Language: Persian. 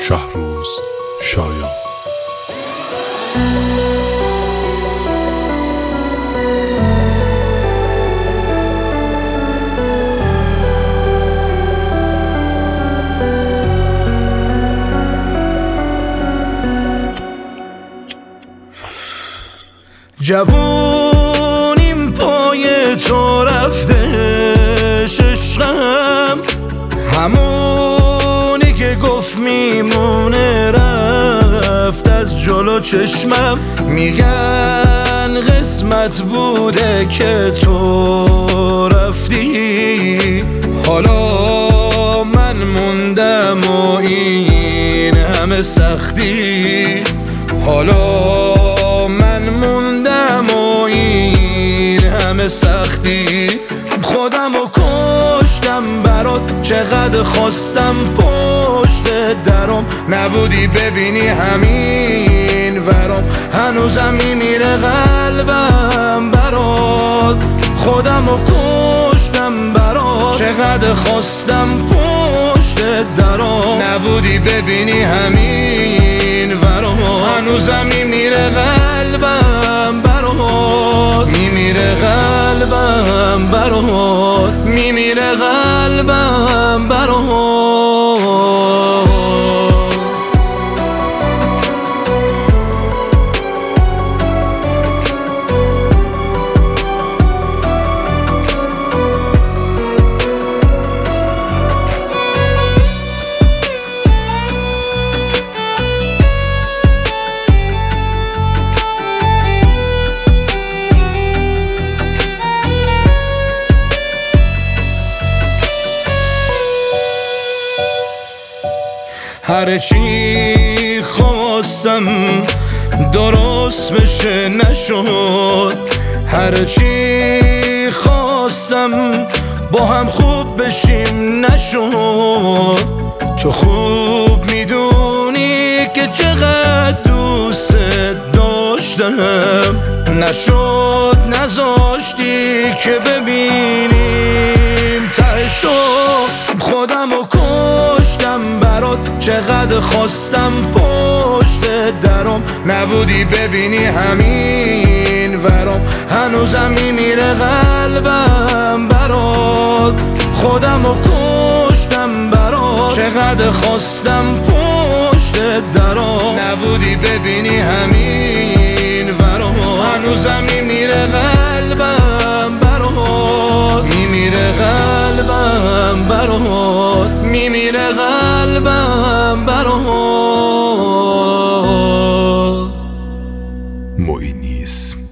شهروز شایان. جوونیم پای تو رفته عشقم، همونی که گفت میمونه رفت از جلو چشمم. میگن قسمت بوده که تو رفتی، حالا من موندم و این همه سختی. حالا من موندم و این همه سختی. خودمو کشتم برات، چقدر خواستم پشت درم نبودی ببینی همین ورم. هنوزم میمیره قلبم برات، خودمو کشتم برات، چقدر خواستم پشت درم نبودی ببینی همین ورم. هنوزم میمیره قلبم برات، میمیره قلبم برات، میمیره قلبم برات. هرچی خواستم درست بشه نشد، هرچی خواستم با هم خوب بشیم نشد. تو خوب میدونی که چقدر دوست داشتم، نشد نذاشتی که ببینیم تهشو. خودمو کشتم برات، چقدر خواستم پشت درم نبودی ببینی همین ورم. هنوزم میمیره قلبم برات، خودمو کشتم برات، چقدر خواستم پشت درم نبودی ببینی همین ورم. هنوزم میمیره قلبم برات، میمیره قلبم برات، میمیره قلبم برات. معینیسم.